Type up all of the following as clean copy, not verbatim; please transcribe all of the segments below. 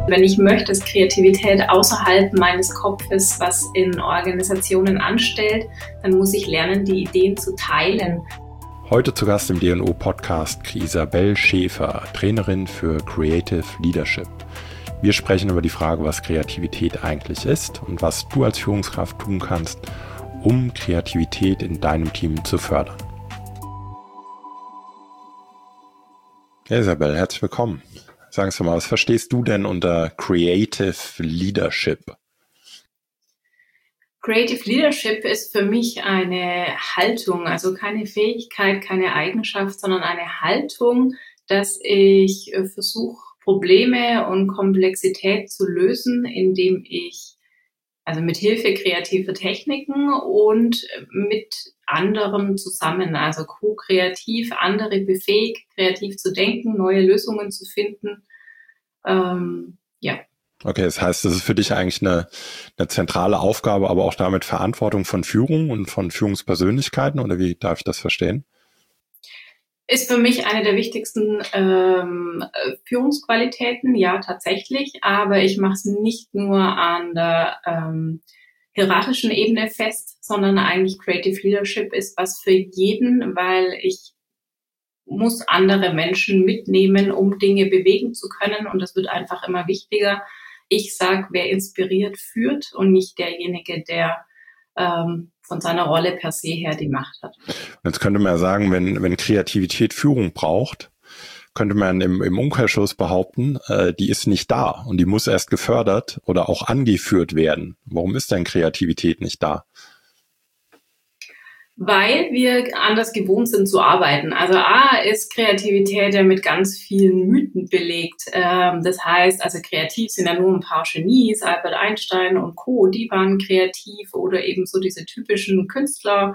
Wenn ich möchte, dass Kreativität außerhalb meines Kopfes was in Organisationen anstellt, dann muss ich lernen, die Ideen zu teilen. Heute zu Gast im D&O-Podcast Isabel Schäfer, Trainerin für Creative Leadership. Wir sprechen über die Frage, was Kreativität eigentlich ist und was du als Führungskraft tun kannst, um Kreativität in deinem Team zu fördern. Ja, Isabel, herzlich willkommen. Sagen Sie mal, was verstehst du denn unter Creative Leadership? Creative Leadership ist für mich eine Haltung, also keine Fähigkeit, keine Eigenschaft, sondern eine Haltung, dass ich versuche, Probleme und Komplexität zu lösen, indem ich mit Hilfe kreativer Techniken und mit anderen zusammen, also ko-kreativ, andere befähigt, kreativ zu denken, neue Lösungen zu finden. Okay, das heißt, das ist für dich eigentlich eine zentrale Aufgabe, aber auch damit Verantwortung von Führung und von Führungspersönlichkeiten, oder wie darf ich das verstehen? Ist für mich eine der wichtigsten Führungsqualitäten, ja, tatsächlich. Aber ich mache es nicht nur an der hierarchischen Ebene fest, sondern eigentlich Creative Leadership ist was für jeden, weil ich muss andere Menschen mitnehmen, um Dinge bewegen zu können. Und das wird einfach immer wichtiger. Ich sage, wer inspiriert, führt und nicht derjenige, der von seiner Rolle per se her die Macht hat. Jetzt könnte man ja sagen, wenn Kreativität Führung braucht, könnte man im Umkehrschluss behaupten, die ist nicht da und die muss erst gefördert oder auch angeführt werden. Warum ist denn Kreativität nicht da? Weil wir anders gewohnt sind zu arbeiten. Also ist Kreativität ja mit ganz vielen Mythen belegt. Das heißt, also kreativ sind ja nur ein paar Genies, Albert Einstein und Co., die waren kreativ, oder eben so diese typischen Künstler,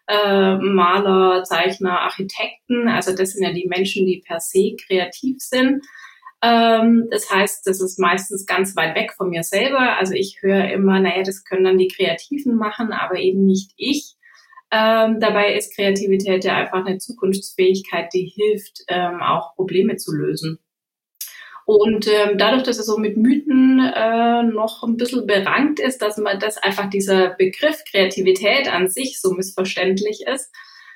Maler, Zeichner, Architekten. Also das sind ja die Menschen, die per se kreativ sind. Das heißt, das ist meistens ganz weit weg von mir selber. Also ich höre immer, das können dann die Kreativen machen, aber eben nicht ich. Dabei ist Kreativität ja einfach eine Zukunftsfähigkeit, die hilft, auch Probleme zu lösen. Und dadurch, dass es so mit Mythen noch ein bisschen berankt ist, dass einfach dieser Begriff Kreativität an sich so missverständlich ist,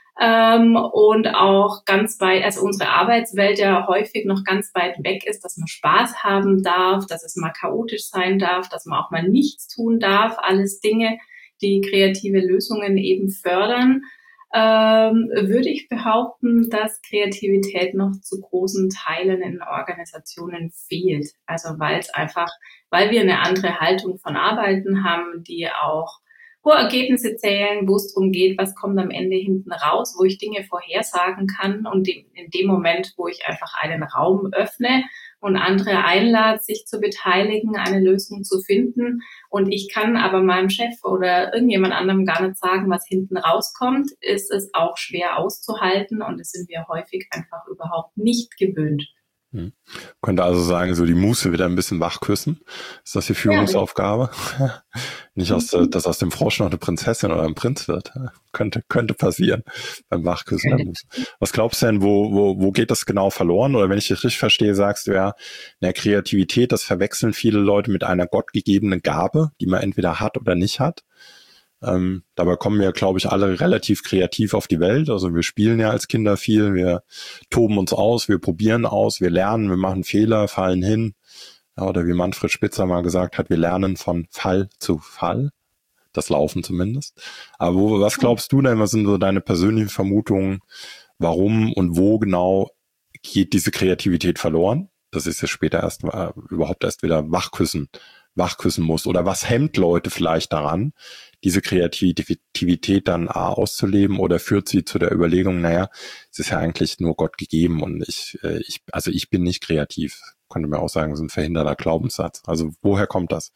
und auch ganz weit, also unsere Arbeitswelt ja häufig noch ganz weit weg ist, dass man Spaß haben darf, dass es mal chaotisch sein darf, dass man auch mal nichts tun darf, alles Dinge, die kreative Lösungen eben fördern, würde ich behaupten, dass Kreativität noch zu großen Teilen in Organisationen fehlt. Also weil wir eine andere Haltung von Arbeiten haben, die auch hohe Ergebnisse zählen, wo es darum geht, was kommt am Ende hinten raus, wo ich Dinge vorhersagen kann, und in dem Moment, wo ich einfach einen Raum öffne und andere einlade, sich zu beteiligen, eine Lösung zu finden. Und ich kann aber meinem Chef oder irgendjemand anderem gar nicht sagen, was hinten rauskommt, ist es auch schwer auszuhalten, und das sind wir häufig einfach überhaupt nicht gewöhnt. Könnte also sagen, so die Muße wieder ein bisschen wachküssen. Ist das die Führungsaufgabe? Ja. Nicht, dass aus dem Frosch noch eine Prinzessin oder ein Prinz wird. Könnte passieren beim Wachküssen der Muße. Was glaubst du denn, wo geht das genau verloren? Oder wenn ich dich richtig verstehe, sagst du ja, Kreativität, das verwechseln viele Leute mit einer gottgegebenen Gabe, die man entweder hat oder nicht hat. Dabei kommen wir, glaube ich, alle relativ kreativ auf die Welt. Also wir spielen ja als Kinder viel, wir toben uns aus, wir probieren aus, wir lernen, wir machen Fehler, fallen hin. Ja, oder wie Manfred Spitzer mal gesagt hat, wir lernen von Fall zu Fall. Das Laufen zumindest. Aber was glaubst du denn, was sind so deine persönlichen Vermutungen, warum und wo genau geht diese Kreativität verloren? Das ist ja später überhaupt erst wieder wachküssen muss. Oder was hemmt Leute vielleicht daran, diese Kreativität dann auszuleben, oder führt sie zu der Überlegung, es ist ja eigentlich nur Gott gegeben und ich bin nicht kreativ. Könnte man auch sagen, so ein verhinderter Glaubenssatz. Also woher kommt das?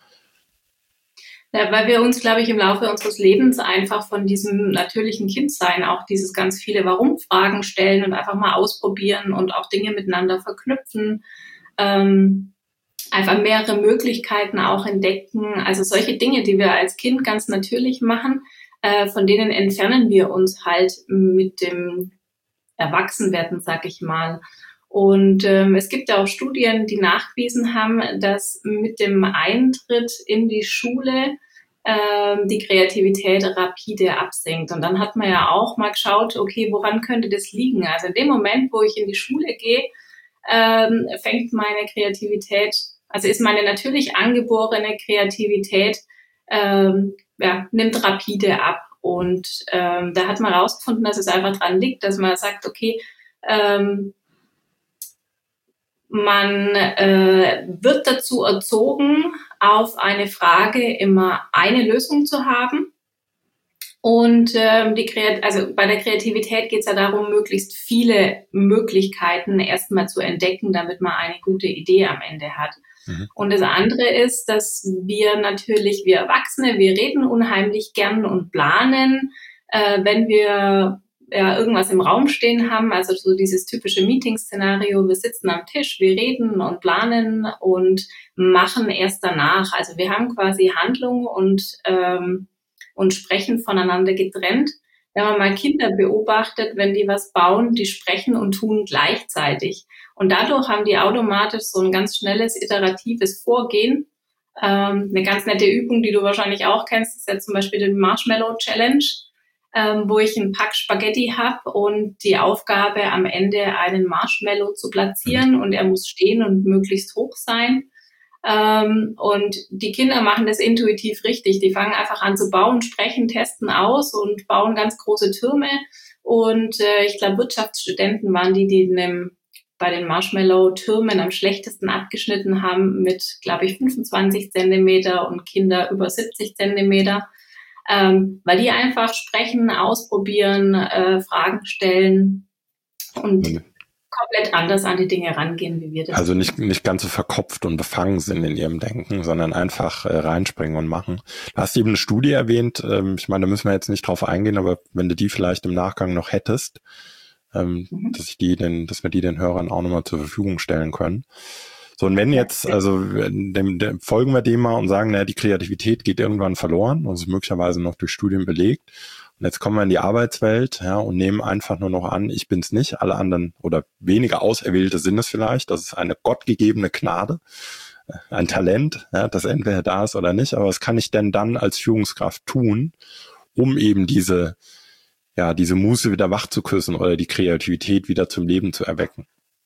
Ja, weil wir uns, glaube ich, im Laufe unseres Lebens einfach von diesem natürlichen Kindsein auch dieses ganz viele Warum-Fragen stellen und einfach mal ausprobieren und auch Dinge miteinander verknüpfen, einfach mehrere Möglichkeiten auch entdecken. Also solche Dinge, die wir als Kind ganz natürlich machen, von denen entfernen wir uns halt mit dem Erwachsenwerden, sag ich mal. Und es gibt ja auch Studien, die nachgewiesen haben, dass mit dem Eintritt in die Schule die Kreativität rapide absinkt. Und dann hat man ja auch mal geschaut, okay, woran könnte das liegen? Also in dem Moment, wo ich in die Schule gehe, fängt meine Kreativität, also ist meine natürlich angeborene Kreativität, nimmt rapide ab. Und da hat man herausgefunden, dass es einfach dran liegt, dass man sagt, okay, man wird dazu erzogen, auf eine Frage immer eine Lösung zu haben. Und also bei der Kreativität geht es ja darum, möglichst viele Möglichkeiten erstmal zu entdecken, damit man eine gute Idee am Ende hat. Mhm. Und das andere ist, dass wir Erwachsene, wir reden unheimlich gern und planen, wenn wir irgendwas im Raum stehen haben, also so dieses typische Meeting-Szenario, wir sitzen am Tisch, wir reden und planen und machen erst danach. Also wir haben quasi Handlung und sprechen voneinander getrennt. Wenn man mal Kinder beobachtet, wenn die was bauen, die sprechen und tun gleichzeitig. Und dadurch haben die automatisch so ein ganz schnelles, iteratives Vorgehen. Eine ganz nette Übung, die du wahrscheinlich auch kennst, ist ja zum Beispiel die Marshmallow Challenge, wo ich einen Pack Spaghetti habe und die Aufgabe am Ende einen Marshmallow zu platzieren und er muss stehen und möglichst hoch sein. Und die Kinder machen das intuitiv richtig. Die fangen einfach an zu bauen, sprechen, testen aus und bauen ganz große Türme. Und ich glaube, Wirtschaftsstudenten waren die bei den Marshmallow-Türmen am schlechtesten abgeschnitten haben mit, glaube ich, 25 Zentimeter und Kinder über 70 Zentimeter. Weil die einfach sprechen, ausprobieren, Fragen stellen und komplett anders an die Dinge rangehen, wie wir das. Also nicht ganz so verkopft und befangen sind in ihrem Denken, sondern einfach reinspringen und machen. Du hast eben eine Studie erwähnt, ich meine, da müssen wir jetzt nicht drauf eingehen, aber wenn du die vielleicht im Nachgang noch hättest, dass wir die den Hörern auch nochmal zur Verfügung stellen können. So, und wenn jetzt, also folgen wir dem mal und sagen, naja, die Kreativität geht irgendwann verloren, also möglicherweise noch durch Studien belegt. Und jetzt kommen wir in die Arbeitswelt, ja, und nehmen einfach nur noch an, ich bin's nicht, alle anderen oder weniger Auserwählte sind es vielleicht. Das ist eine gottgegebene Gnade, ein Talent, ja, das entweder da ist oder nicht. Aber was kann ich denn dann als Führungskraft tun, um eben diese Muße wieder wach zu küssen oder die Kreativität wieder zum Leben zu erwecken?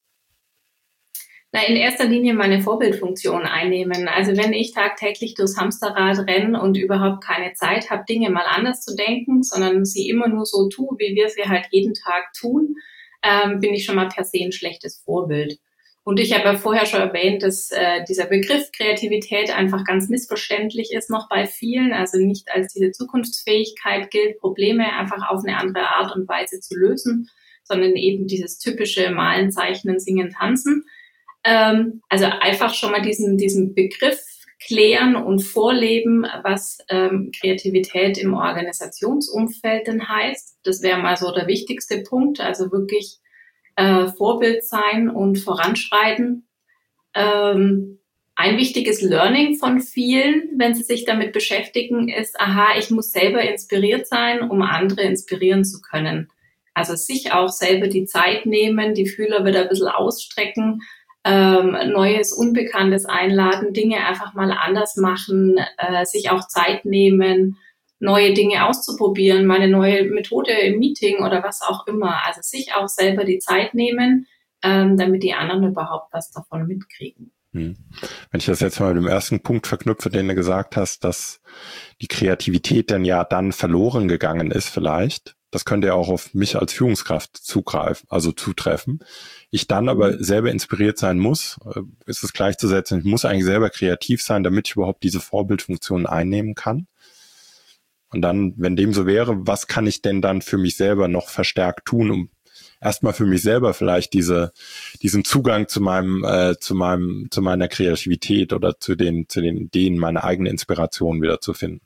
In erster Linie meine Vorbildfunktion einnehmen. Also wenn ich tagtäglich durchs Hamsterrad renne und überhaupt keine Zeit habe, Dinge mal anders zu denken, sondern sie immer nur so tue, wie wir sie halt jeden Tag tun, bin ich schon mal per se ein schlechtes Vorbild. Und ich habe ja vorher schon erwähnt, dass dieser Begriff Kreativität einfach ganz missverständlich ist noch bei vielen, also nicht als diese Zukunftsfähigkeit gilt, Probleme einfach auf eine andere Art und Weise zu lösen, sondern eben dieses typische Malen, Zeichnen, Singen, Tanzen. Also einfach schon mal diesen Begriff klären und vorleben, was Kreativität im Organisationsumfeld denn heißt. Das wäre mal so der wichtigste Punkt, also wirklich Vorbild sein und voranschreiten. Ein wichtiges Learning von vielen, wenn sie sich damit beschäftigen, ist, ich muss selber inspiriert sein, um andere inspirieren zu können. Also sich auch selber die Zeit nehmen, die Fühler wieder ein bisschen ausstrecken, Neues, Unbekanntes einladen, Dinge einfach mal anders machen, sich auch Zeit nehmen, neue Dinge auszuprobieren, meine neue Methode im Meeting oder was auch immer. Also sich auch selber die Zeit nehmen, damit die anderen überhaupt was davon mitkriegen. Wenn ich das jetzt mal mit dem ersten Punkt verknüpfe, den du gesagt hast, dass die Kreativität dann verloren gegangen ist vielleicht, das könnte ja auch auf mich als Führungskraft zutreffen. Ich dann aber selber inspiriert sein muss, ist es gleichzusetzen, ich muss eigentlich selber kreativ sein, damit ich überhaupt diese Vorbildfunktion einnehmen kann. Und dann, wenn dem so wäre, was kann ich denn dann für mich selber noch verstärkt tun, um erstmal für mich selber vielleicht diesen Zugang zu meiner Kreativität oder zu den Ideen, meine eigene Inspiration wieder zu finden?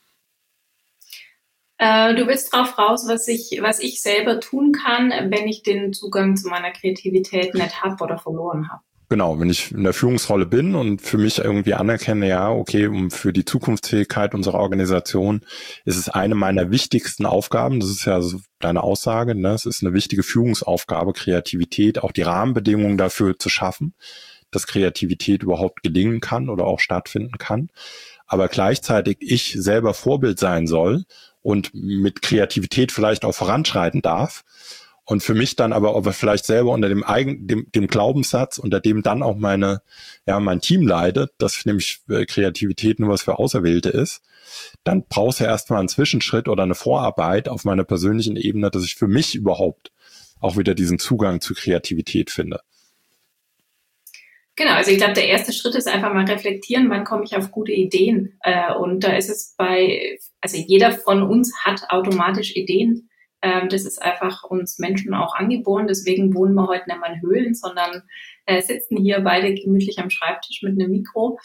Du willst drauf raus, was ich selber tun kann, wenn ich den Zugang zu meiner Kreativität nicht habe oder verloren habe. Genau, wenn ich in der Führungsrolle bin und für mich irgendwie anerkenne, ja, okay, um für die Zukunftsfähigkeit unserer Organisation ist es eine meiner wichtigsten Aufgaben, das ist ja so deine Aussage, ne? Es ist eine wichtige Führungsaufgabe, Kreativität, auch die Rahmenbedingungen dafür zu schaffen, dass Kreativität überhaupt gelingen kann oder auch stattfinden kann. Aber gleichzeitig ich selber Vorbild sein soll und mit Kreativität vielleicht auch voranschreiten darf. Und für mich dann aber vielleicht selber unter dem Glaubenssatz, unter dem dann auch mein Team leidet, dass nämlich Kreativität nur was für Auserwählte ist, dann brauchst du erstmal einen Zwischenschritt oder eine Vorarbeit auf meiner persönlichen Ebene, dass ich für mich überhaupt auch wieder diesen Zugang zu Kreativität finde. Genau, also ich glaube, der erste Schritt ist einfach mal reflektieren, wann komme ich auf gute Ideen. Und da ist es also jeder von uns hat automatisch Ideen. Das ist einfach uns Menschen auch angeboren. Deswegen wohnen wir heute nicht mehr in Höhlen, sondern sitzen hier beide gemütlich am Schreibtisch mit einem Mikro.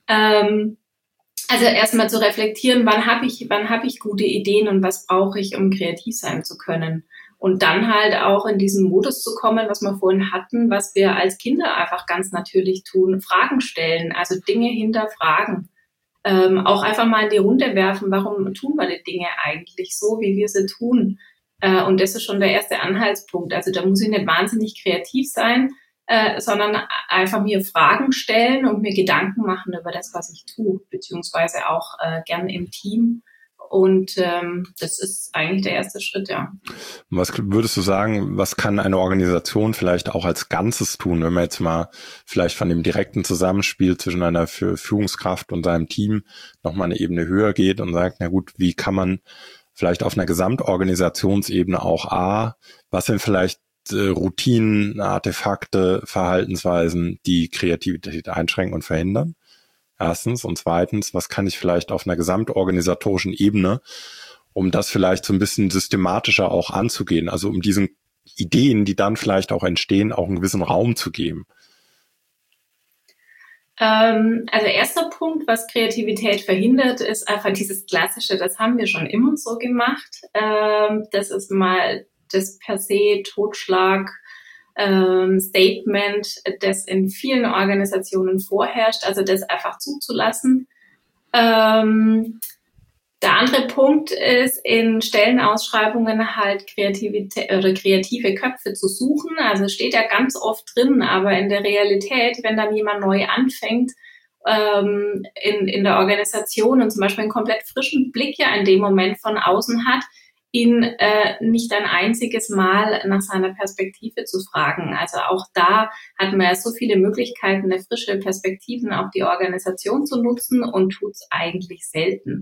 Also erstmal zu reflektieren, wann habe ich gute Ideen und was brauche ich, um kreativ sein zu können. Und dann halt auch in diesen Modus zu kommen, was wir vorhin hatten, was wir als Kinder einfach ganz natürlich tun, Fragen stellen, also Dinge hinterfragen. Auch einfach mal in die Runde werfen, warum tun wir die Dinge eigentlich so, wie wir sie tun. Und das ist schon der erste Anhaltspunkt. Also da muss ich nicht wahnsinnig kreativ sein, sondern einfach mir Fragen stellen und mir Gedanken machen über das, was ich tue, beziehungsweise auch gerne im Team. Und das ist eigentlich der erste Schritt, ja. Was würdest du sagen, was kann eine Organisation vielleicht auch als Ganzes tun, wenn man jetzt mal vielleicht von dem direkten Zusammenspiel zwischen einer Führungskraft und seinem Team nochmal eine Ebene höher geht und sagt, na gut, wie kann man vielleicht auf einer Gesamtorganisationsebene auch was sind vielleicht Routinen, Artefakte, Verhaltensweisen, die Kreativität einschränken und verhindern? Erstens. Und zweitens, was kann ich vielleicht auf einer gesamtorganisatorischen Ebene, um das vielleicht so ein bisschen systematischer auch anzugehen, also um diesen Ideen, die dann vielleicht auch entstehen, auch einen gewissen Raum zu geben? Also erster Punkt, was Kreativität verhindert, ist einfach dieses Klassische, das haben wir schon immer so gemacht. Das ist mal das per se Totschlag Statement, das in vielen Organisationen vorherrscht, also das einfach zuzulassen. Der andere Punkt ist, in Stellenausschreibungen halt Kreativität oder kreative Köpfe zu suchen. Also steht ja ganz oft drin, aber in der Realität, wenn dann jemand neu anfängt in der Organisation und zum Beispiel einen komplett frischen Blick ja in dem Moment von außen hat, ihn nicht ein einziges Mal nach seiner Perspektive zu fragen. Also auch da hat man ja so viele Möglichkeiten, eine frische Perspektiven auf die Organisation zu nutzen und tut es eigentlich selten.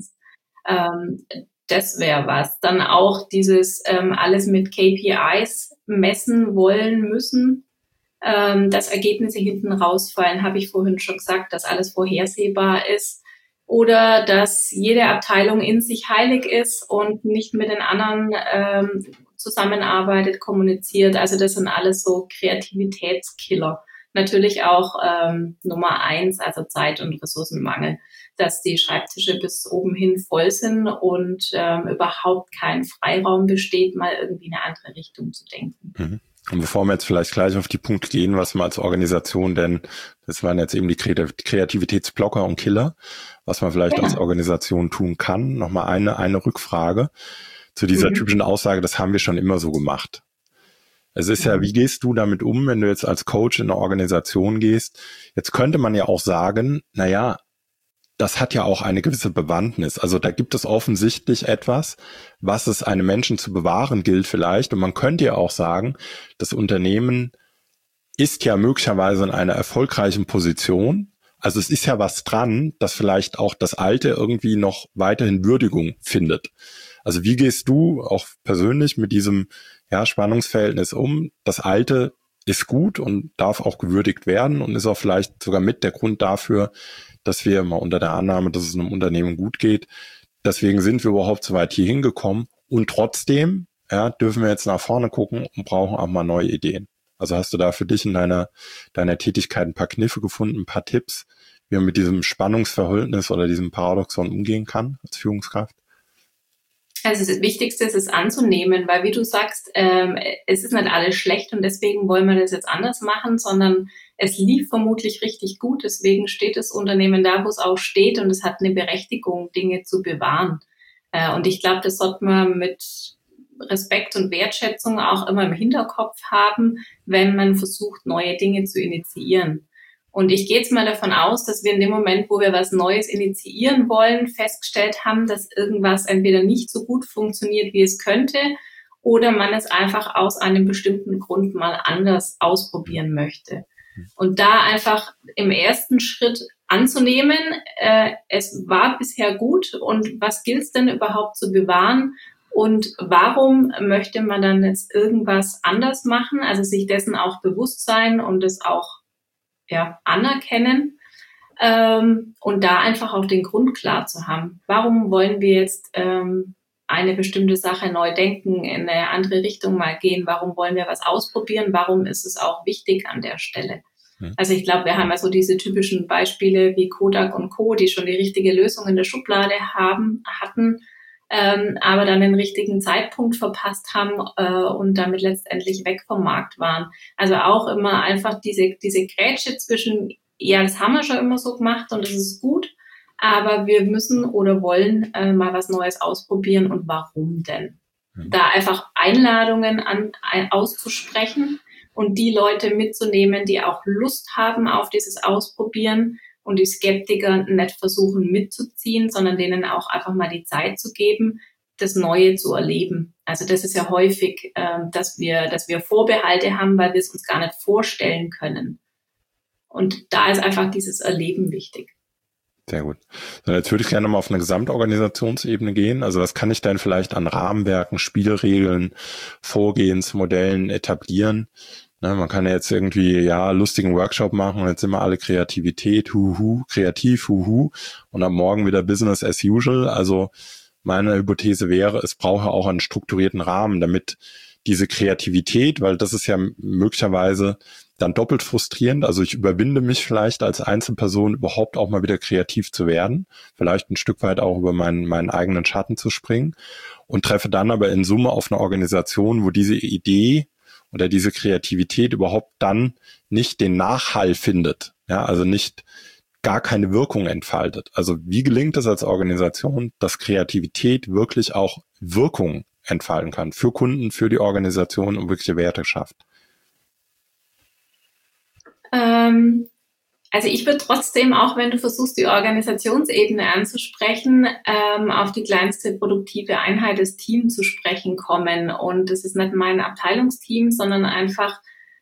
Das wäre was. Dann auch dieses alles mit KPIs messen wollen müssen, dass Ergebnisse hinten rausfallen, habe ich vorhin schon gesagt, dass alles vorhersehbar ist. Oder dass jede Abteilung in sich heilig ist und nicht mit den anderen zusammenarbeitet, kommuniziert. Also das sind alles so Kreativitätskiller. Natürlich auch Nummer 1, also Zeit- und Ressourcenmangel, dass die Schreibtische bis oben hin voll sind und überhaupt kein Freiraum besteht, mal irgendwie in eine andere Richtung zu denken. Mhm. Und bevor wir jetzt vielleicht gleich auf die Punkte gehen, was man als Organisation, denn das waren jetzt eben die Kreativitätsblocker und Killer, was man vielleicht als Organisation tun kann. Nochmal eine Rückfrage zu dieser typischen Aussage, das haben wir schon immer so gemacht. Es ist ja, wie gehst du damit um, wenn du jetzt als Coach in eine Organisation gehst? Jetzt könnte man ja auch sagen, naja, das hat ja auch eine gewisse Bewandtnis. Also da gibt es offensichtlich etwas, was es einem Menschen zu bewahren gilt vielleicht. Und man könnte ja auch sagen, das Unternehmen ist ja möglicherweise in einer erfolgreichen Position. Also es ist ja was dran, dass vielleicht auch das Alte irgendwie noch weiterhin Würdigung findet. Also wie gehst du auch persönlich mit diesem Spannungsverhältnis um? Das Alte ist gut und darf auch gewürdigt werden und ist auch vielleicht sogar mit der Grund dafür, dass wir mal unter der Annahme, dass es einem Unternehmen gut geht. Deswegen sind wir überhaupt so weit hier hingekommen. Und trotzdem dürfen wir jetzt nach vorne gucken und brauchen auch mal neue Ideen. Also hast du da für dich in deiner Tätigkeit ein paar Kniffe gefunden, ein paar Tipps, wie man mit diesem Spannungsverhältnis oder diesem Paradoxon umgehen kann als Führungskraft? Also das Wichtigste ist es anzunehmen, weil wie du sagst, es ist nicht alles schlecht und deswegen wollen wir das jetzt anders machen, sondern es lief vermutlich richtig gut. Deswegen steht das Unternehmen da, wo es auch steht und es hat eine Berechtigung, Dinge zu bewahren. Und ich glaube, das sollte man mit Respekt und Wertschätzung auch immer im Hinterkopf haben, wenn man versucht, neue Dinge zu initiieren. Und ich gehe jetzt mal davon aus, dass wir in dem Moment, wo wir was Neues initiieren wollen, festgestellt haben, dass irgendwas entweder nicht so gut funktioniert, wie es könnte, oder man es einfach aus einem bestimmten Grund mal anders ausprobieren möchte. Und da einfach im ersten Schritt anzunehmen, es war bisher gut und was gilt es denn überhaupt zu bewahren? Und warum möchte man dann jetzt irgendwas anders machen? Also sich dessen auch bewusst sein und es auch anerkennen und da einfach auch den Grund klar zu haben. Warum wollen wir jetzt eine bestimmte Sache neu denken, in eine andere Richtung mal gehen? Warum wollen wir was ausprobieren? Warum ist es auch wichtig an der Stelle? Also ich glaube, wir haben ja so diese typischen Beispiele wie Kodak und Co., die schon die richtige Lösung in der Schublade hatten, aber dann den richtigen Zeitpunkt verpasst haben und damit letztendlich weg vom Markt waren. Also auch immer einfach diese Grätsche zwischen, ja, das haben wir schon immer so gemacht und das ist gut, aber wir müssen oder wollen mal was Neues ausprobieren und warum denn? Da einfach Einladungen auszusprechen und die Leute mitzunehmen, die auch Lust haben auf dieses Ausprobieren und die Skeptiker nicht versuchen mitzuziehen, sondern denen auch einfach mal die Zeit zu geben, das Neue zu erleben. Also das ist ja häufig, dass wir Vorbehalte haben, weil wir es uns gar nicht vorstellen können. Und da ist einfach dieses Erleben wichtig. Sehr gut. So, jetzt würde ich gerne mal auf eine Gesamtorganisationsebene gehen. Also was kann ich denn vielleicht an Rahmenwerken, Spielregeln, Vorgehensmodellen etablieren? Ne, man kann ja jetzt irgendwie, lustigen Workshop machen und jetzt sind wir alle Kreativität, kreativ, und am Morgen wieder Business as usual. Also meine Hypothese wäre, es brauche auch einen strukturierten Rahmen, damit diese Kreativität, weil das ist ja möglicherweise dann doppelt frustrierend. Also ich überwinde mich vielleicht als Einzelperson überhaupt auch mal wieder kreativ zu werden, vielleicht ein Stück weit auch über meinen eigenen Schatten zu springen und treffe dann aber in Summe auf eine Organisation, wo diese Idee oder diese Kreativität überhaupt dann nicht den Nachhall findet, also nicht gar keine Wirkung entfaltet. Also wie gelingt es als Organisation, dass Kreativität wirklich auch Wirkung entfalten kann für Kunden, für die Organisation und wirkliche Werte schafft? Also ich würde trotzdem, auch wenn du versuchst, die Organisationsebene anzusprechen, auf die kleinste produktive Einheit des Teams zu sprechen kommen. Und das ist nicht mein Abteilungsteam, sondern einfach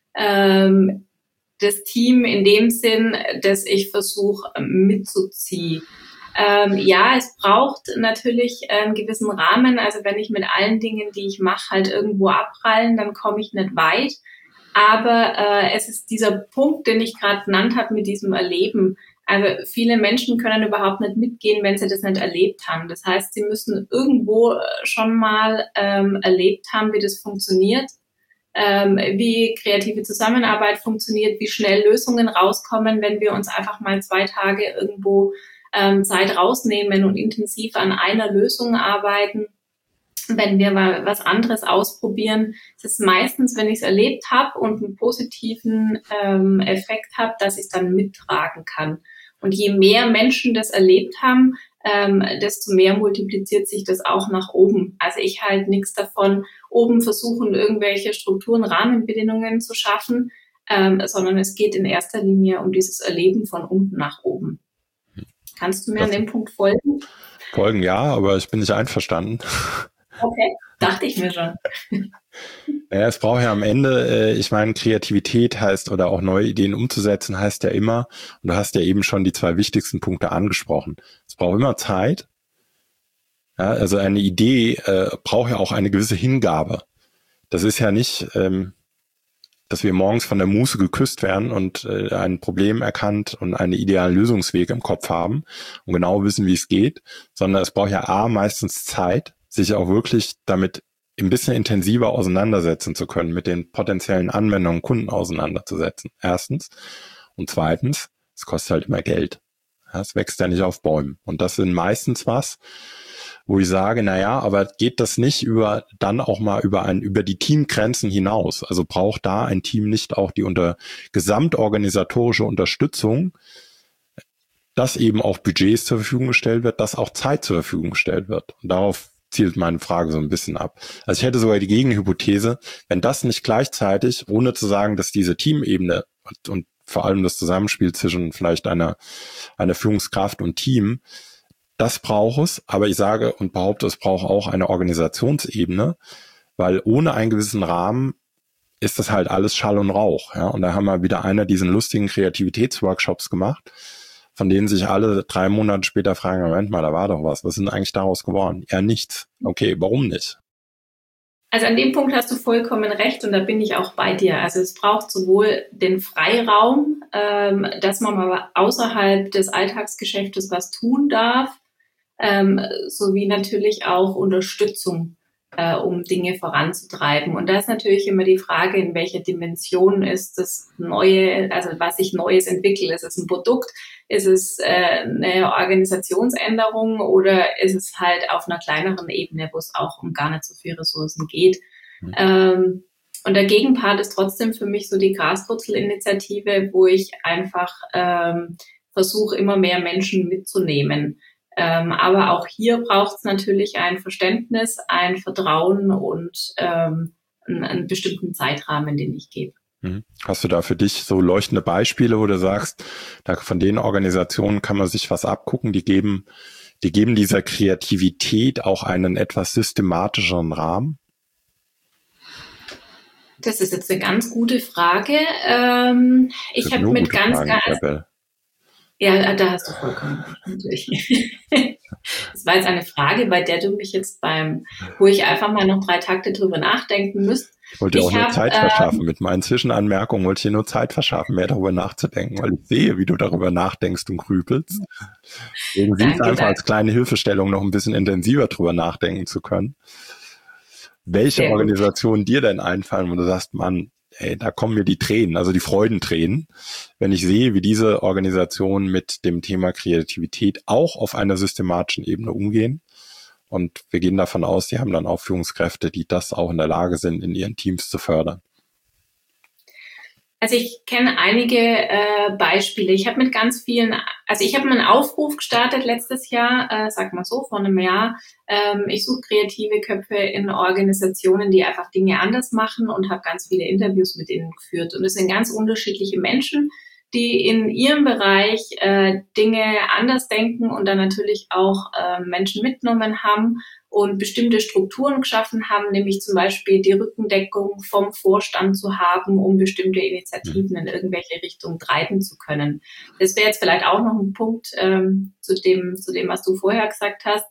das Team in dem Sinn, dass ich versuche mitzuziehen. Es braucht natürlich einen gewissen Rahmen. Also wenn ich mit allen Dingen, die ich mache, halt irgendwo abprallen, dann komme ich nicht weit. Aber es ist dieser Punkt, den ich gerade genannt habe mit diesem Erleben. Also viele Menschen können überhaupt nicht mitgehen, wenn sie das nicht erlebt haben. Das heißt, sie müssen irgendwo schon mal erlebt haben, wie das funktioniert, wie kreative Zusammenarbeit funktioniert, wie schnell Lösungen rauskommen, wenn wir uns einfach mal 2 Tage irgendwo Zeit rausnehmen und intensiv an einer Lösung arbeiten. Wenn wir mal was anderes ausprobieren, es ist meistens, wenn ich es erlebt habe und einen positiven Effekt habe, dass ich es dann mittragen kann. Und je mehr Menschen das erlebt haben, desto mehr multipliziert sich das auch nach oben. Also ich halte nichts davon, oben versuchen, irgendwelche Strukturen, Rahmenbedingungen zu schaffen, sondern es geht in erster Linie um dieses Erleben von unten nach oben. Kannst du mir an dem Punkt folgen? Folgen ja, aber ich bin nicht einverstanden. Okay, dachte ich mir schon. Naja, es braucht ja am Ende, ich meine, Kreativität heißt oder auch neue Ideen umzusetzen heißt ja immer, und du hast ja eben schon die 2 wichtigsten Punkte angesprochen. Es braucht immer Zeit. Ja, also eine Idee braucht ja auch eine gewisse Hingabe. Das ist ja nicht, dass wir morgens von der Muse geküsst werden und ein Problem erkannt und einen idealen Lösungsweg im Kopf haben und genau wissen, wie es geht, sondern es braucht ja meistens Zeit, sich auch wirklich damit ein bisschen intensiver auseinandersetzen zu können, mit den potenziellen Anwendungen, Kunden auseinanderzusetzen. Erstens. Und zweitens, es kostet halt immer Geld. Ja, es wächst ja nicht auf Bäumen. Und das sind meistens wo ich sage, naja, aber geht das nicht dann auch mal über die Teamgrenzen hinaus? Also braucht da ein Team nicht auch die gesamtorganisatorische Unterstützung, dass eben auch Budgets zur Verfügung gestellt wird, dass auch Zeit zur Verfügung gestellt wird? Und darauf zielt meine Frage so ein bisschen ab. Also ich hätte sogar die Gegenhypothese, wenn das nicht gleichzeitig, ohne zu sagen, dass diese Teamebene und vor allem das Zusammenspiel zwischen vielleicht einer Führungskraft und Team, das braucht es, aber ich sage und behaupte, es braucht auch eine Organisationsebene, weil ohne einen gewissen Rahmen ist das halt alles Schall und Rauch. Ja? Und da haben wir wieder einer diesen lustigen Kreativitätsworkshops gemacht, von denen sich alle 3 Monate später fragen, Moment mal, da war doch was. Was ist denn eigentlich daraus geworden? Ja, nichts. Okay, warum nicht? Also an dem Punkt hast du vollkommen recht und da bin ich auch bei dir. Also es braucht sowohl den Freiraum, dass man mal außerhalb des Alltagsgeschäftes was tun darf, sowie natürlich auch Unterstützung, um Dinge voranzutreiben. Und da ist natürlich immer die Frage, in welcher Dimension ist das Neue, also was sich Neues entwickelt. Ist es ein Produkt? Ist es eine Organisationsänderung oder ist es halt auf einer kleineren Ebene, wo es auch um gar nicht so viele Ressourcen geht? Und der Gegenpart ist trotzdem für mich so die Graswurzelinitiative, wo ich einfach versuche, immer mehr Menschen mitzunehmen. Aber auch hier braucht es natürlich ein Verständnis, ein Vertrauen und einen bestimmten Zeitrahmen, den ich gebe. Hast du da für dich so leuchtende Beispiele, wo du sagst, von den Organisationen kann man sich was abgucken, die geben dieser Kreativität auch einen etwas systematischeren Rahmen? Das ist jetzt eine ganz gute Frage. Ich habe mit Ja, da hast du vollkommen natürlich. Das war jetzt eine Frage, bei der du mich jetzt wo ich einfach mal noch 3 Takte drüber nachdenken müsste. Ich wollte dir auch nur Zeit verschaffen. Mit meinen Zwischenanmerkungen wollte ich dir nur Zeit verschaffen, mehr darüber nachzudenken, weil ich sehe, wie du darüber nachdenkst und grübelst. Deswegen siehst einfach als kleine Hilfestellung noch ein bisschen intensiver drüber nachdenken zu können. Welche Organisationen dir denn einfallen, wo du sagst, Mann, ey, da kommen mir die Tränen, also die Freudentränen, wenn ich sehe, wie diese Organisationen mit dem Thema Kreativität auch auf einer systematischen Ebene umgehen. Und wir gehen davon aus, die haben dann auch Führungskräfte, die das auch in der Lage sind, in ihren Teams zu fördern. Also ich kenne einige Beispiele. Ich habe ich habe einen Aufruf gestartet letztes Jahr, sag mal so, vor einem Jahr. Ich suche kreative Köpfe in Organisationen, die einfach Dinge anders machen und habe ganz viele Interviews mit ihnen geführt. Und es sind ganz unterschiedliche Menschen, die in ihrem Bereich Dinge anders denken und dann natürlich auch Menschen mitgenommen haben und bestimmte Strukturen geschaffen haben, nämlich zum Beispiel die Rückendeckung vom Vorstand zu haben, um bestimmte Initiativen in irgendwelche Richtungen treiben zu können. Das wäre jetzt vielleicht auch noch ein Punkt zu dem, was du vorher gesagt hast.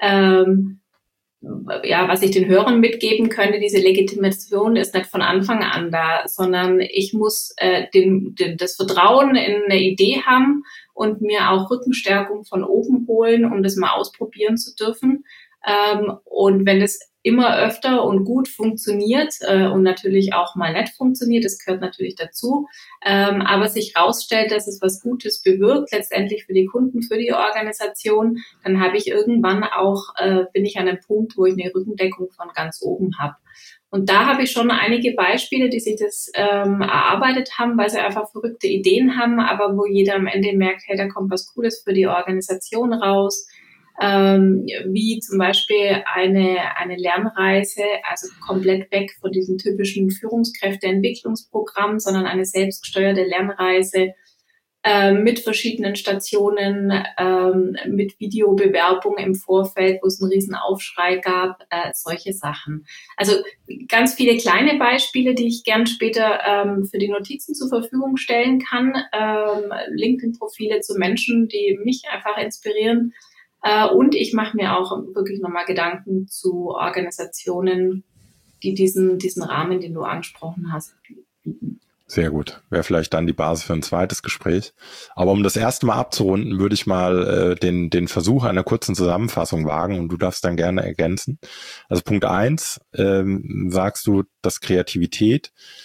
Was ich den Hörern mitgeben könnte, diese Legitimation ist nicht von Anfang an da, sondern ich muss das Vertrauen in eine Idee haben und mir auch Rückenstärkung von oben holen, um das mal ausprobieren zu dürfen. Und wenn das immer öfter und gut funktioniert und natürlich auch mal nicht funktioniert, das gehört natürlich dazu, aber sich rausstellt, dass es was Gutes bewirkt, letztendlich für die Kunden, für die Organisation, dann habe ich irgendwann auch, bin ich an einem Punkt, wo ich eine Rückendeckung von ganz oben habe. Und da habe ich schon einige Beispiele, die sich das erarbeitet haben, weil sie einfach verrückte Ideen haben, aber wo jeder am Ende merkt, hey, da kommt was Cooles für die Organisation raus. Wie zum Beispiel eine Lernreise, also komplett weg von diesem typischen Führungskräfteentwicklungsprogramm, sondern eine selbstgesteuerte Lernreise mit verschiedenen Stationen, mit Videobewerbung im Vorfeld, wo es einen riesen Aufschrei gab, solche Sachen. Also ganz viele kleine Beispiele, die ich gern später für die Notizen zur Verfügung stellen kann, LinkedIn-Profile zu Menschen, die mich einfach inspirieren. Und ich mache mir auch wirklich nochmal Gedanken zu Organisationen, die diesen Rahmen, den du angesprochen hast, bieten. Sehr gut. Wäre vielleicht dann die Basis für ein zweites Gespräch. Aber um das erste Mal abzurunden, würde ich mal den Versuch einer kurzen Zusammenfassung wagen und du darfst dann gerne ergänzen. Also Punkt 1, sagst du, dass Kreativität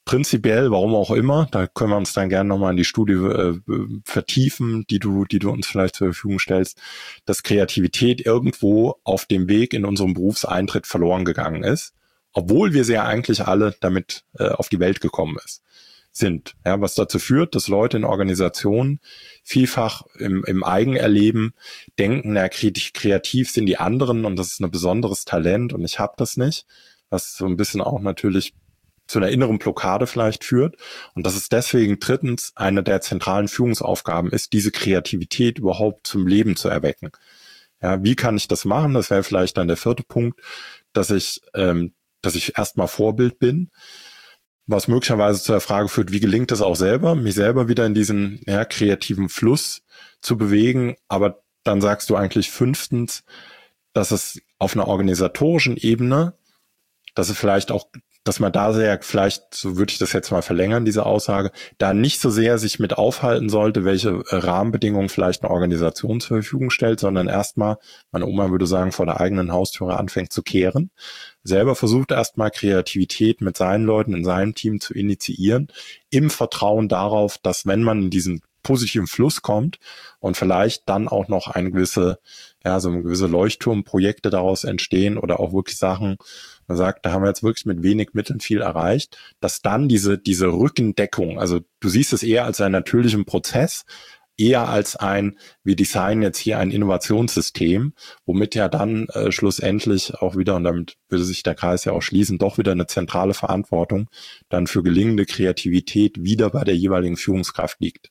prinzipiell, warum auch immer, da können wir uns dann gerne nochmal in die Studie vertiefen, die du uns vielleicht zur Verfügung stellst, dass Kreativität irgendwo auf dem Weg in unserem Berufseintritt verloren gegangen ist, obwohl wir sehr eigentlich alle damit auf die Welt gekommen sind. Ja, was dazu führt, dass Leute in Organisationen vielfach im Eigenerleben denken, na, kreativ sind die anderen und das ist ein besonderes Talent und ich habe das nicht, was so ein bisschen auch natürlich zu einer inneren Blockade vielleicht führt. Und dass es deswegen drittens eine der zentralen Führungsaufgaben ist, diese Kreativität überhaupt zum Leben zu erwecken. Ja, wie kann ich das machen? Das wäre vielleicht dann der vierte Punkt, dass ich erstmal Vorbild bin, was möglicherweise zu der Frage führt, wie gelingt es auch selber, mich selber wieder in diesen kreativen Fluss zu bewegen. Aber dann sagst du eigentlich fünftens, dass es auf einer organisatorischen Ebene, dass es vielleicht auch, dass man da sehr, vielleicht, so würde ich das jetzt mal verlängern, diese Aussage, da nicht so sehr sich mit aufhalten sollte, welche Rahmenbedingungen vielleicht eine Organisation zur Verfügung stellt, sondern erstmal, meine Oma würde sagen, vor der eigenen Haustüre anfängt zu kehren, selber versucht erstmal Kreativität mit seinen Leuten in seinem Team zu initiieren, im Vertrauen darauf, dass wenn man in diesen positiven Fluss kommt und vielleicht dann auch noch eine gewisse Leuchtturmprojekte daraus entstehen oder auch wirklich Sachen, man sagt, da haben wir jetzt wirklich mit wenig Mitteln viel erreicht, dass dann diese Rückendeckung, also du siehst es eher als einen natürlichen Prozess, eher als wir designen jetzt hier ein Innovationssystem, womit ja dann schlussendlich auch wieder, und damit würde sich der Kreis ja auch schließen, doch wieder eine zentrale Verantwortung dann für gelingende Kreativität wieder bei der jeweiligen Führungskraft liegt.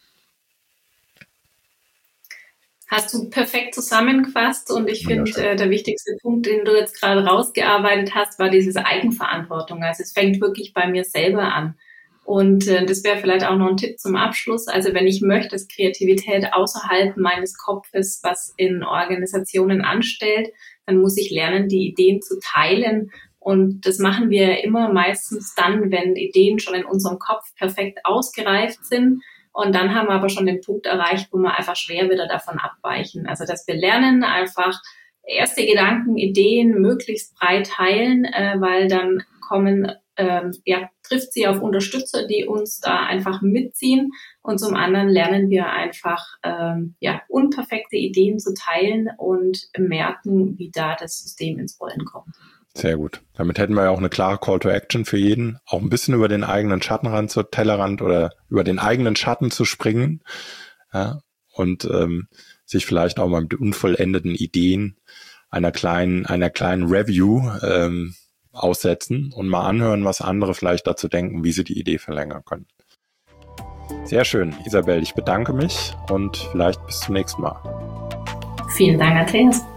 Hast du perfekt zusammengefasst und ich finde, der wichtigste Punkt, den du jetzt gerade rausgearbeitet hast, war diese Eigenverantwortung. Also es fängt wirklich bei mir selber an. Und das wäre vielleicht auch noch ein Tipp zum Abschluss. Also wenn ich möchte, dass Kreativität außerhalb meines Kopfes was in Organisationen anstellt, dann muss ich lernen, die Ideen zu teilen. Und das machen wir immer meistens dann, wenn Ideen schon in unserem Kopf perfekt ausgereift sind. Und dann haben wir aber schon den Punkt erreicht, wo wir einfach schwer wieder davon abweichen. Also dass wir lernen, einfach erste Gedanken, Ideen möglichst breit teilen, weil dann trifft sie auf Unterstützer, die uns da einfach mitziehen. Und zum anderen lernen wir einfach unperfekte Ideen zu teilen und merken, wie da das System ins Rollen kommt. Sehr gut. Damit hätten wir ja auch eine klare Call to Action für jeden, auch ein bisschen über den eigenen Schattenrand zur Tellerrand oder über den eigenen Schatten zu springen, ja, und sich vielleicht auch mal mit unvollendeten Ideen einer kleinen Review aussetzen und mal anhören, was andere vielleicht dazu denken, wie sie die Idee verlängern können. Sehr schön, Isabel, ich bedanke mich und vielleicht bis zum nächsten Mal. Vielen Dank, Andreas.